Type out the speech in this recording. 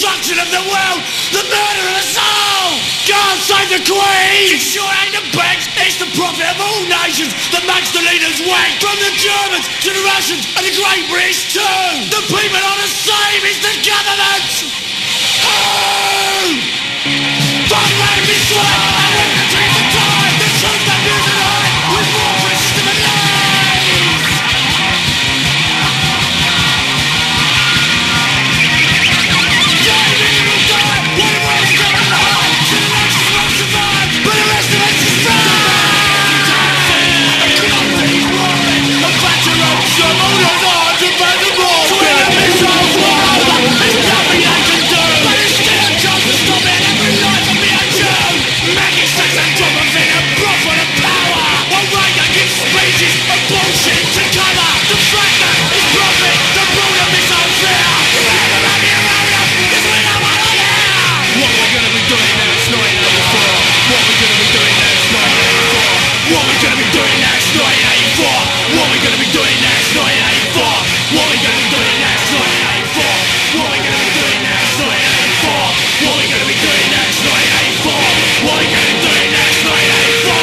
destruction of the world, the murder of us all. God save the Queen! It sure ain't the banks, it's the profit of all nations that makes the leaders wank. From the Germans to the Russians and the Great British too. The people are the same, it's the government! Oh! Fuck, let me sweat! I want the